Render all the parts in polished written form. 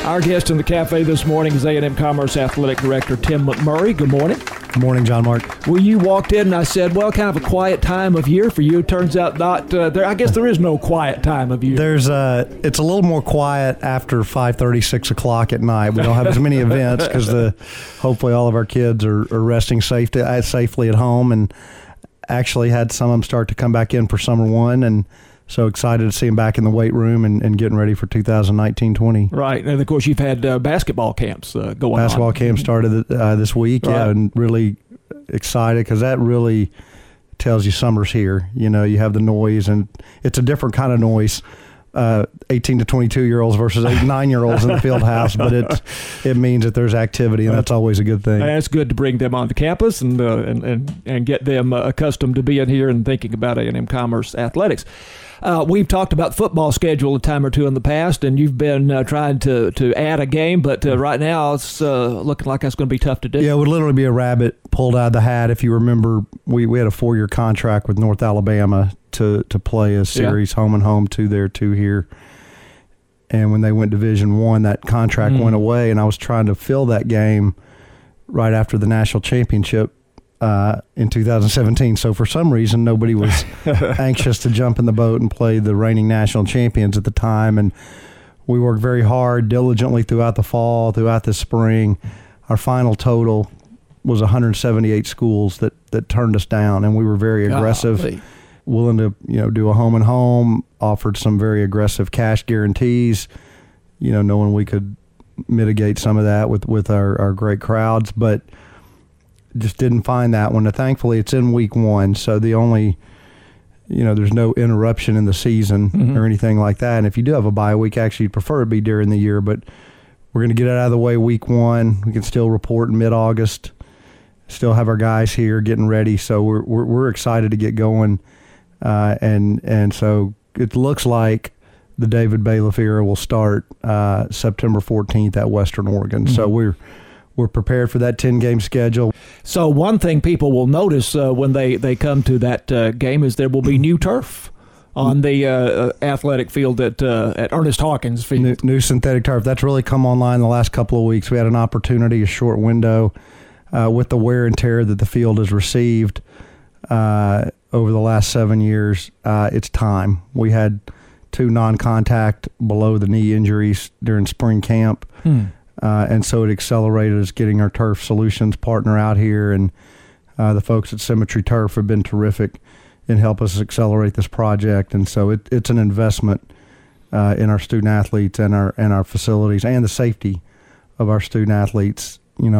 Our guest in the cafe this morning is A&M Commerce Athletic Director Tim McMurray. Good morning. Good morning, John Mark. Well, you walked in and I said, well, kind of a quiet time of year for you. Turns out not. I guess there is no quiet time of year. It's a little more quiet after 5:30, 6 o'clock at night. We don't have as many events because hopefully all of our kids are resting safely at home, and actually had some of them start to come back in for summer one, and so excited to see them back in the weight room and getting ready for 2019-20. Right, and of course you've had basketball camps going on. Basketball camp started this week, right. Yeah, and really excited because that really tells you summer's here. You know, you have the noise, and it's a different kind of noise. 18 to 22-year-olds versus 9-year-olds in the field house, but it means that there's activity, and that's always a good thing. And it's good to bring them onto campus and get them accustomed to being here and thinking about A&M Commerce athletics. We've talked about football schedule a time or two in the past, and you've been trying to add a game, but right now it's looking like that's going to be tough to do. Yeah, it would literally be a rabbit pulled out of the hat. If you remember, we had a 4-year contract with North Alabama to play a series, home and home, 2 there, 2 here. And when they went Division I, that contract went away, and I was trying to fill that game right after the national championship in 2017. So for some reason, nobody was anxious to jump in the boat and play the reigning national champions at the time. And we worked very hard, diligently throughout the fall, throughout the spring. Our final total was 178 schools that turned us down, and we were very aggressive, willing to do a home and home, offered some very aggressive cash guarantees, knowing we could mitigate some of that with our great crowds, but just didn't find that one. Thankfully, it's in week 1, so the only, there's no interruption in the season or anything like that. And if you do have a bye week, actually you'd prefer it be during the year, but we're going to get it out of the way week 1. We can still report in mid-August, still have our guys here getting ready, so we're excited to get going. And so it looks like the David Bailiff era will start September 14th at Western Oregon. So we're prepared for that 10-game schedule. So one thing people will notice when they come to that game is there will be new turf on the athletic field at Ernest Hawkins Field. New synthetic turf. That's really come online the last couple of weeks. We had an opportunity, a short window, with the wear and tear that the field has received over the last 7 years. It's time. We had 2 non-contact below-the-knee injuries during spring camp. And so it accelerated us getting our Turf Solutions partner out here, and the folks at Symmetry Turf have been terrific in helping us accelerate this project. And so it's an investment in our student athletes and our facilities and the safety of our student athletes.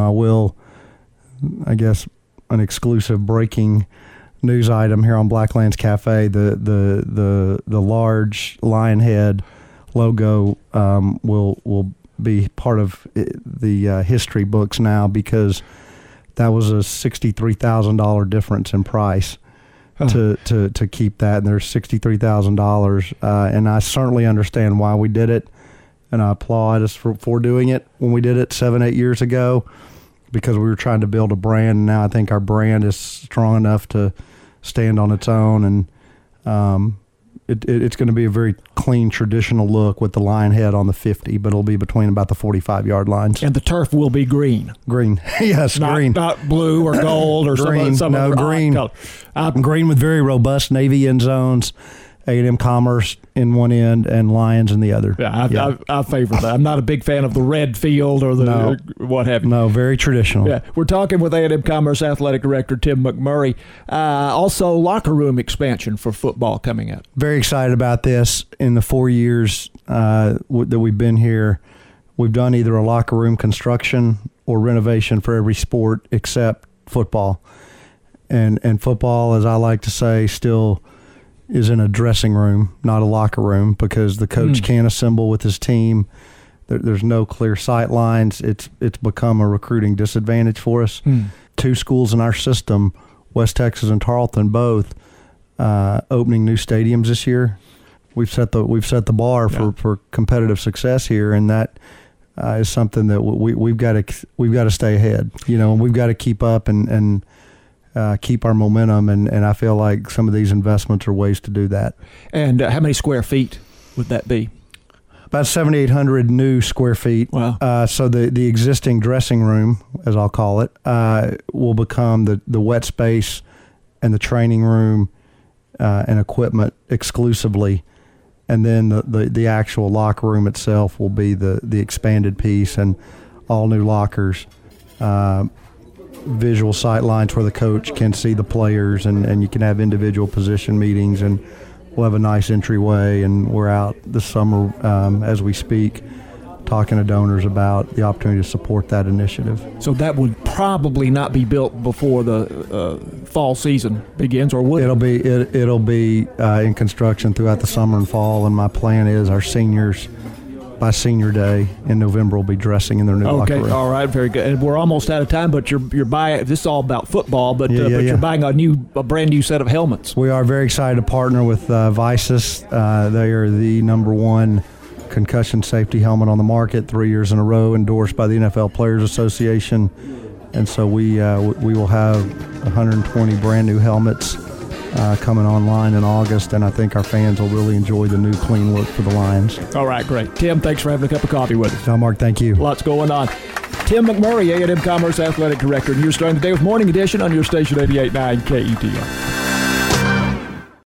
I guess an exclusive breaking news item here on Blacklands Cafe: the large lion head logo will be part of the history books now, because that was a $63,000 difference in price to keep that, and there's $63,000, and I certainly understand why we did it, and I applaud us for doing it when we did it 7-8 years ago, because we were trying to build a brand, and now I think our brand is strong enough to stand on its own, and it's going to be a very clean, traditional look with the lion head on the 50, but it'll be between about the 45-yard lines. And the turf will be green. Green. Yes, green. Not blue or gold or green. Green. Color. Green with very robust navy end zones, A&M Commerce in one end and Lions in the other. Yeah, I favor that. I'm not a big fan of the red field or or what have you. No, very traditional. Yeah, we're talking with A&M Commerce Athletic Director Tim McMurray. Also, locker room expansion for football coming up. Very excited about this. In the 4 years that we've been here, we've done either a locker room construction or renovation for every sport except football. And football, as I like to say, still is in a dressing room, not a locker room, because the coach can't assemble with his team. There's no clear sight lines. It's become a recruiting disadvantage for us. 2 schools in our system, West Texas and Tarleton, both opening new stadiums this year. We've set the bar for competitive success here, and that is something that we've got to stay ahead. And we've got to keep up and keep our momentum, and I feel like some of these investments are ways to do that. And how many square feet would that be? About 7,800 new square feet. Wow. So the existing dressing room, as I'll call it, will become the wet space and the training room and equipment exclusively. And then the actual locker room itself will be the expanded piece and all new lockers, visual sight lines where the coach can see the players, and you can have individual position meetings, and we'll have a nice entryway. And we're out this summer as we speak talking to donors about the opportunity to support that initiative. So that would probably not be built before the fall season begins, or would it? It'll be in construction throughout the summer and fall, and my plan is our seniors, by senior day in November, will be dressing in their new locker room. Okay, all right, very good. And we're almost out of time, but you're buying. This is all about football, but you're buying a brand new set of helmets. We are very excited to partner with Visus. They are the #1 concussion safety helmet on the market, 3 years in a row, endorsed by the NFL Players Association. And so we will have 120 brand new helmets coming online in August, and I think our fans will really enjoy the new clean look for the Lions. All right, great. Tim, thanks for having a cup of coffee with us. John Mark, thank you. Lots going on. Tim McMurray, A&M Commerce Athletic Director, and you're starting the day with Morning Edition on your station 88.9 KETR.